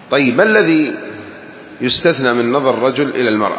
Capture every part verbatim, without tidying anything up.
طيب ما الذي يستثنى من نظر الرجل إلى المرأة؟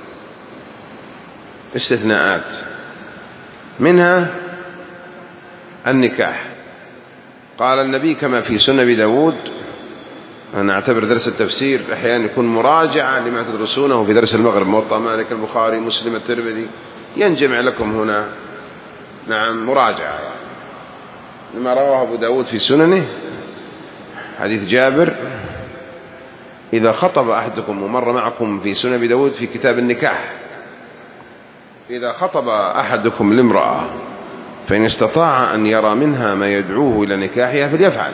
استثناءات، منها النكاح. قال النبي كما في سنن أبي داود، أنا أعتبر درس التفسير أحيانا يكون مراجعة لما تدرسونه في درس المغرب، موطأ مالك، البخاري، مسلم، الترمذي، ينجمع لكم هنا نعم مراجعة يعني لما رواه أبو داود في سننه، حديث جابر: إذا خطب أحدكم، ومر معكم في سنن أبي داود في كتاب النكاح: إذا خطب أحدكم لامرأة فإن استطاع أن يرى منها ما يدعوه إلى نكاحها فليفعل.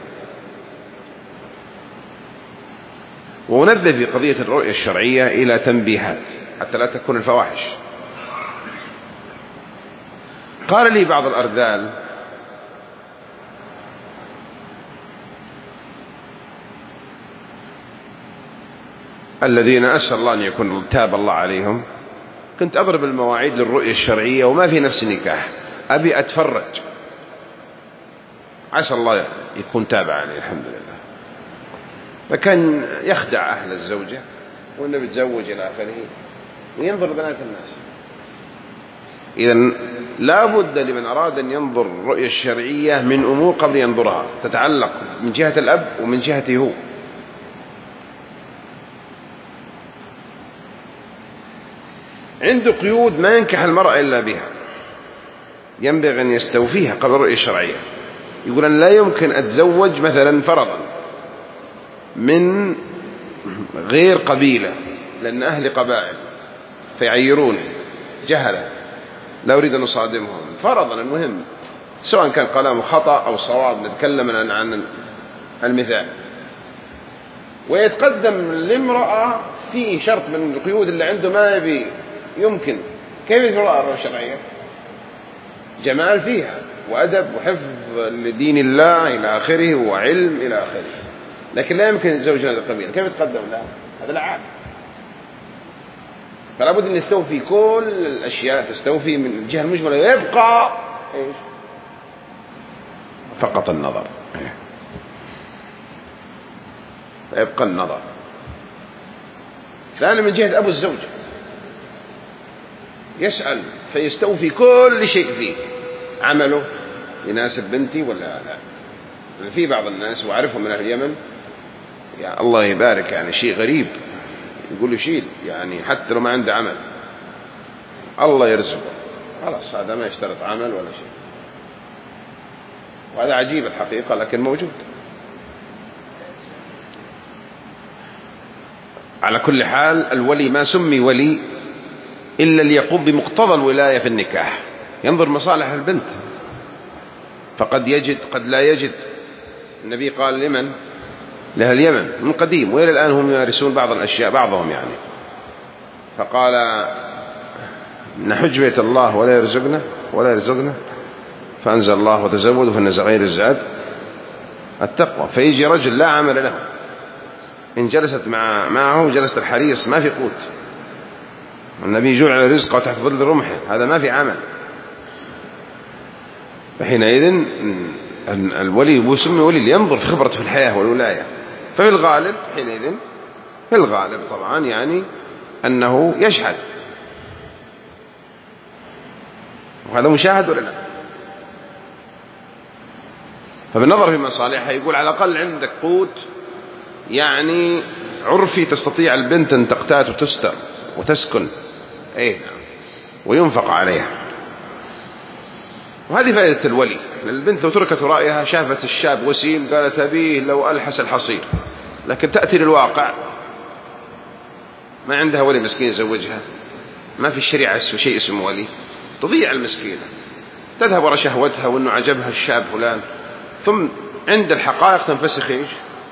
ونبذ في قضية الرؤية الشرعية إلى تنبيهات حتى لا تكون الفواحش. قال لي بعض الأرذال: الذين أسأل الله أن يكون تاب الله عليهم، كنت أضرب المواعيد للرؤية الشرعية وما في نفس نكاح، أبي أتفرج، عسى الله يكون تاب عليه الحمد لله. فكان يخدع أهل الزوجة وأنه بيتزوج إلى آخره وينظر بنات الناس. إذن لا بد لمن أراد أن ينظر الرؤية الشرعية من أمور قبل ينظرها، تتعلق من جهة الأب ومن جهته هو. عنده قيود ما ينكح المرأة إلا بها، ينبغي أن يستوفيها قبل الرؤية الشرعية. يقول أن لا يمكن أتزوج مثلا فرضا من غير قبيلة لأن أهل قبائل فيعيروني جهلة، لا أريد أن أصادمهم فرضا. المهم سواء كان كلامه خطأ أو صواب، نتكلم عن المثال. ويتقدم لامرأة في شرط من القيود اللي عنده ما يبي، يمكن كيف يترى الرؤية الشرعية؟ جمال فيها وأدب وحفظ لدين الله إلى آخره وعلم إلى آخره، لكن لا يمكن يتزوج هذا القبيل. كيف يتقدم لها؟ هذا العاب. فلا بد أن يستوفي كل الأشياء، تستوفي من الجهة المجملة، يبقى إيش؟ فقط النظر، يبقى النظر. ثاني من جهة أبو الزوجة يسأل فيستوفي كل شيء فيه، عمله يناسب بنتي ولا لا. في بعض الناس وأعرفهم من أهل اليمن، يعني الله يبارك، يعني شيء غريب، يقول له شيل يعني حتى لو ما عنده عمل الله يرزقه، خلاص هذا ما يشترط عمل ولا شيء. وهذا عجيب الحقيقة لكن موجود. على كل حال الولي ما سمي ولي إلا ليقوم بمقتضى الولاية في النكاح، ينظر مصالح البنت، فقد يجد قد لا يجد. النبي قال لمن؟ لأهل اليمن من قديم وإلى الآن هم يمارسون بعض الأشياء بعضهم يعني. فقال: نحج بيت الله ولا يرزقنا ولا يرزقنا، فأنزل الله: وتزودوا فإن غير الزاد التقوى. فيجي رجل لا عمل له، إن جلست مع معه جلست الحريص، ما في قوت. النبي جعل رزقه تحت ظل رمحه، هذا ما في عمل. فحينئذ الولي ويسمي ولي لينظر في خبرته في الحياة والولاية. ففي الغالب حينئذ في الغالب طبعا يعني أنه يشهد، وهذا مشاهد ولا لا؟ فبالنظر في مصالحها يقول على الأقل عندك قوت يعني عرفي، تستطيع البنت أن تقتات وتستر وتسكن، أي نعم، وينفق عليها. وهذه فائدة الولي. البنت لو تركت رأيها، شافت الشاب وسيم قالت أبيه لو ألحس الحصير، لكن تأتي للواقع ما عندها ولي مسكين يزوجها، ما في الشريعة شيء اسمه ولي، تضيع المسكينة، تذهب وراء شهوتها وأنه عجبها الشاب فلان، ثم عند الحقائق تنفسخ إيش؟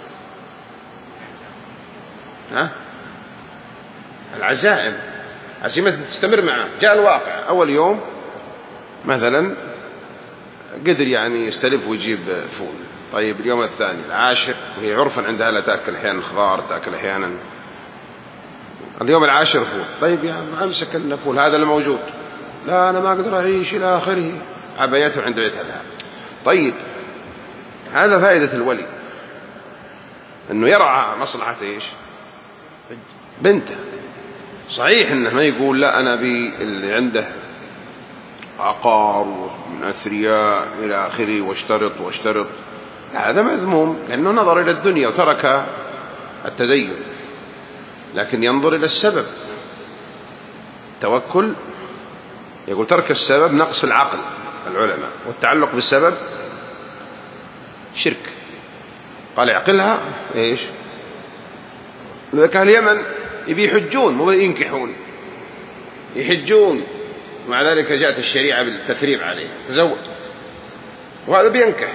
ها؟ العزائم، عزيمة تستمر معه. جاء الواقع أول يوم مثلا قدر يعني يستلف ويجيب فول، طيب اليوم الثاني العاشر، وهي عرفا عندها لا تأكل أحيانا خضار، تأكل أحيانا، اليوم العاشر فول، طيب يا عم أمسك لنا فول، هذا اللي موجود، لا أنا ما أقدر أعيش إلى آخره، عبايته عند بيتها لها. طيب هذا فائدة الولي. أنه يرعى مصلحة إيش بنته. صحيح أنه ما يقول لا أنا بي اللي عنده عقار من أثرياء إلى آخره واشترط واشترط، هذا مذموم لأنه نظر إلى الدنيا وترك التدين، لكن ينظر إلى السبب. توكل يقول ترك السبب نقص العقل العلماء، والتعلق بالسبب شرك. قال يعقلها إيش؟ كان اليمن يبي يحجون مو ينكحون، يحجون، مع ذلك جاءت الشريعة بالتثريب عليه تزوج، وهذا بينكح.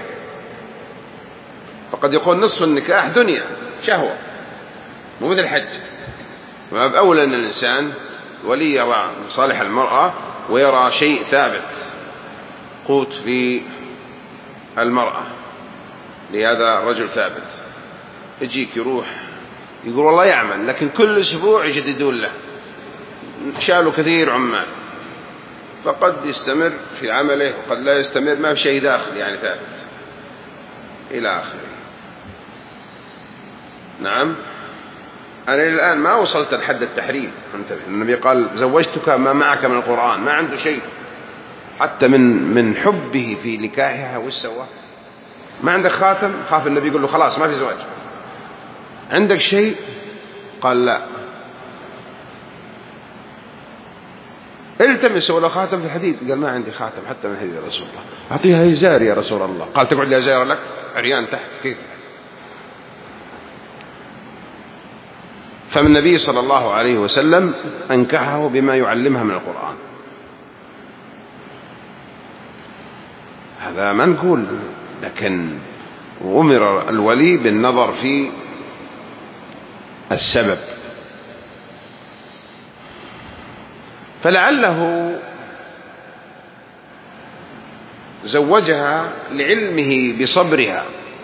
فقد يقول نصف النكاح دنيا شهوة مو مثل الحج. وأولى أن الإنسان ولي يرى مصالح المرأة ويرى شيء ثابت قوت في المرأة لهذا الرجل ثابت. يجيك يروح يقول والله يعمل، لكن كل أسبوع يجددون له، شالوا كثير عمال، فقد يستمر في عمله وقد لا يستمر، ما في شيء داخل يعني ثابت إلى آخره. نعم. أنا الآن ما وصلت لحد التحريم. انتبه، النبي قال زوجتك ما معك من القرآن، ما عنده شيء حتى من من حبه في نكاحها. وش سوى؟ ما عندك خاتم؟ خاف النبي يقول له خلاص ما في زواج. عندك شيء؟ قال لا. التمس ولا خاتم في الحديد؟ قال ما عندي خاتم حتى من حديد يا رسول الله. أعطيها إزار يا رسول الله. قال تقعد لي إزار لك عريان تحت كيف؟ فالنبي صلى الله عليه وسلم أنكحه بما يعلمها من القرآن. هذا ما نقول، لكن أمر الولي بالنظر في السبب. فلعله زوجها لعلمه بصبرها،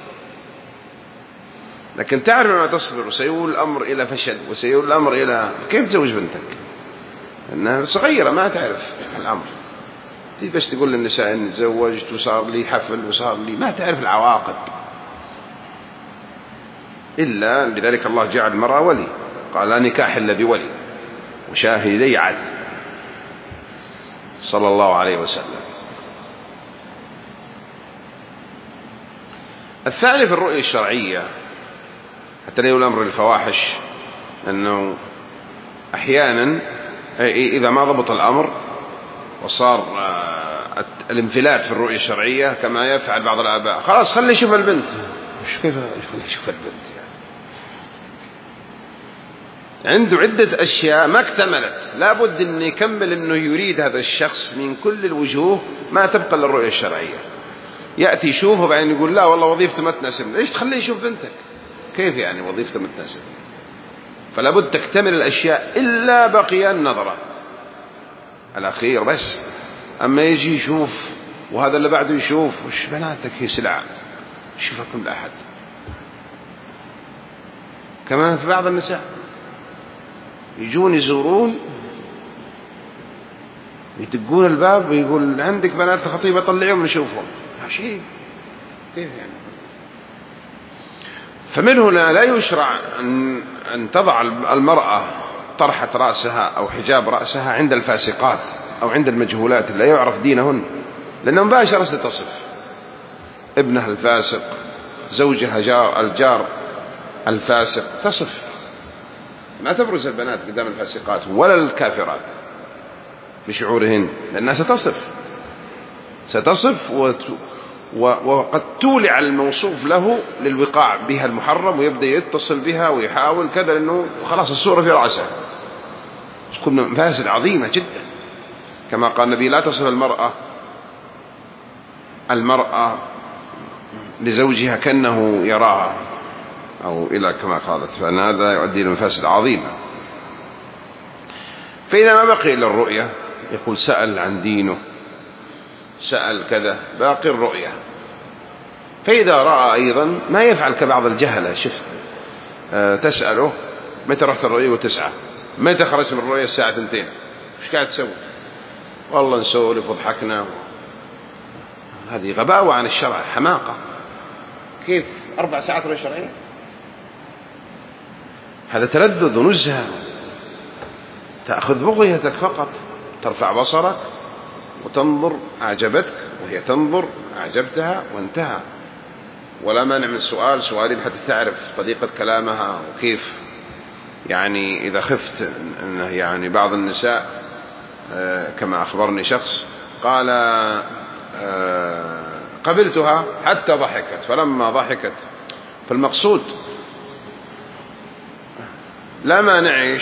لكن تعرف ما تصبر وسيؤول الأمر إلى فشل وسيؤول الأمر إلى كيف تزوج بنتك؟ أنها صغيرة ما تعرف الأمر. تيجي بس تقول للنساء إن تزوجت وصار لي حفل وصار لي، ما تعرف العواقب. إلا لذلك الله جعل المرأة ولي، قال لا نكاح إلا بولي وشاهدي عدل صلى الله عليه وسلم. الثاني في الرؤية الشرعية حتى لا يؤول الأمر للفواحش، أنه أحيانا إذا ما ضبط الأمر وصار الانفلات في الرؤية الشرعية كما يفعل بعض الآباء، خلاص خلي يشوف البنت. مش كيف خلي يشوف البنت يعني؟ عنده عدة أشياء ما اكتملت، لابد أن يكمل أنه يريد هذا الشخص من كل الوجوه ما تبقى للرؤية الشرعية. يأتي يشوفه وبعدين يقول لا والله وظيفته ما تناسبني. ليش تخليه يشوف بنتك؟ كيف يعني وظيفته ما تناسبني؟ فلابد تكتمل الأشياء إلا بقي النظرة الأخير بس. أما يجي يشوف وهذا اللي بعده يشوف، وش بناتك هي سلعة يشوفها كل أحد. كمان في بعض النساء يجون يزورون يدقون الباب ويقول عندك بنات خطيبة طلعيهم نشوفهم. شيء كيف يعني؟ فمن هنا لا يشرع أن, أن تضع المرأة طرحة رأسها أو حجاب رأسها عند الفاسقات أو عند المجهولات لا يعرف دينهن، لأنه مباشرة ستصف ابنها الفاسق، زوجها جار الجار الفاسق، تصف. ما تبرز البنات قدام الفاسقات ولا الكافرات بشعورهن، لأنها ستصف ستصف وت... و... وقد تولع الموصوف له للوقاع بها المحرم، ويبدأ يتصل بها ويحاول كذا، لأنه خلاص الصورة في رأسها. تكون مفاسد عظيمة جدا، كما قال النبي لا تصف المرأة المرأة لزوجها كأنه يراها أو إلى كما قالت، فأن هذا يؤدي إلى مفاسد عظيمة. فإذا ما بقي إلا الرؤية يقول سأل عن دينه، سأل كذا، باقي الرؤية. فإذا رأى أيضا ما يفعل كبعض الجهلة، شوف أه تسأله متى رحت الرؤية وتسعة، متى خرجت من الرؤية الساعة اثنتين، مش قاعد تسوي؟ والله نسولف وضحكنا. هذه غباوة عن الشرع، حماقة. كيف أربع ساعات رؤية شرعية؟ هذا تلذذ ونزهة، تأخذ بغيتك فقط، ترفع بصرك وتنظر، أعجبتك وهي تنظر، أعجبتها وانتهى. ولا مانع من سؤال سؤالين حتى تعرف طريقة كلامها وكيف. يعني إذا خفت أنه يعني بعض النساء كما أخبرني شخص قال قبلتها حتى ضحكت، فلما ضحكت، فالمقصود لا مانع إيش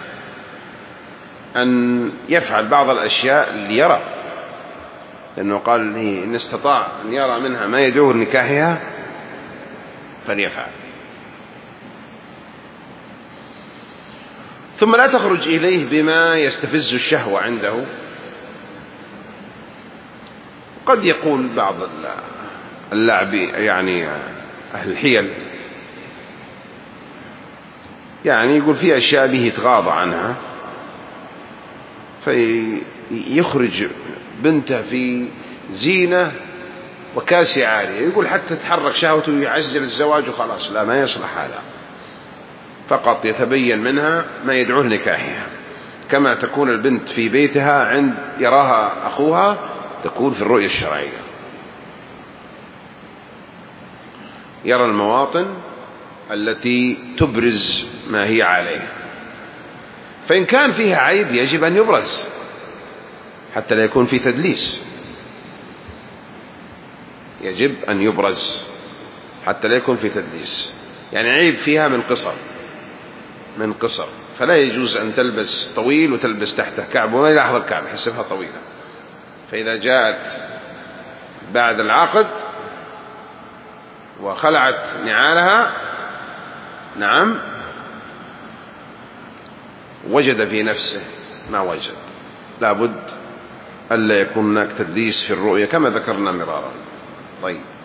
أن يفعل بعض الأشياء ليرى، لأنه قال لي إن استطاع أن يرى منها ما يدعوه لنكاحها فليفعل. ثم لا تخرج إليه بما يستفز الشهوة عنده. قد يقول بعض اللعب يعني أهل الحيل، يعني يقول في أشياء به يتغاضى عنها، فيخرج بنته في زينة وكاسي عالية، يقول حتى تحرك شهوته ويعجل الزواج وخلاص. لا، ما يصلح هذا، فقط يتبين منها ما يدعوه لنكاحها. كما تكون البنت في بيتها عند يراها أخوها تكون في الرؤية الشرعية، يرى المواطن التي تبرز ما هي عليه. فإن كان فيها عيب يجب أن يبرز حتى لا يكون في تدليس، يجب أن يبرز حتى لا يكون في تدليس. يعني عيب فيها من قصر، من قصر، فلا يجوز أن تلبس طويل وتلبس تحته كعب وما يلاحظ الكعب يحسبها طويلة. فإذا جاءت بعد العقد وخلعت نعالها، نعم، وجد في نفسه ما وجد. لابد ألا يكون هناك تدليس في الرؤية كما ذكرنا مرارا. طيب.